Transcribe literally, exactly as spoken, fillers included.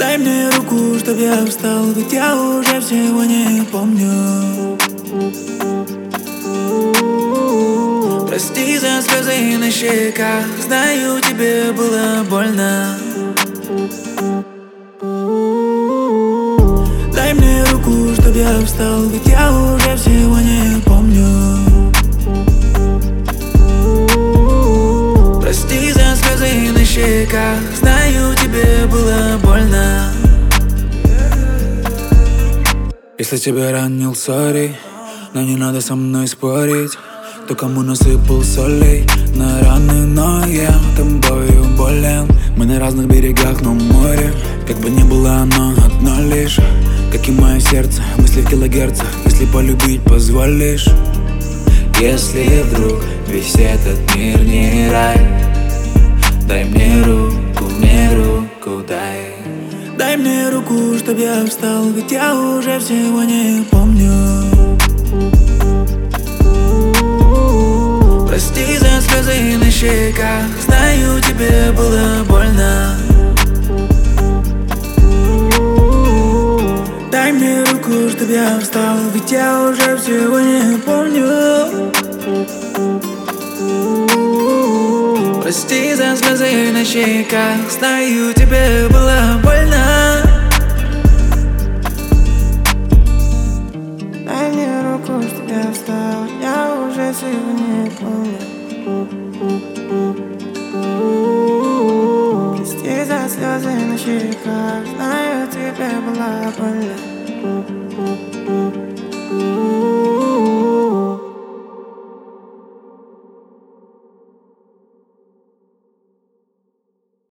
Дай мне руку, чтоб я встал, ведь я уже всего не помню. Прости за слезы на щеках, знаю, тебе было больно. Дай мне руку, чтоб я встал, ведь я уже всего не помню. Прости за слезы на щеках, знаю, тебе было больно. Если тебя ранил, сори, но не надо со мной спорить. Кто кому насыпал солей на раны, но я тобою болен. Мы на разных берегах, но море, как бы ни было оно одно лишь. Как и мое сердце, мысли в килогерцах. Если полюбить позволишь. Если вдруг весь этот мир не рай, дай мне руку, мне руку дай. Дай мне руку, чтоб я встал, ведь я уже всего не помню. Прости за слезы на щеках, знаю, тебе было больно. Дай мне руку, чтоб я встал, ведь я уже всего не помню. Прости за слезы на щеках, знаю, тебе было больно. Дай мне руку, чтоб я встал, я уже всего не помню. Прости за слезы на щеках, знаю, тебе было больно.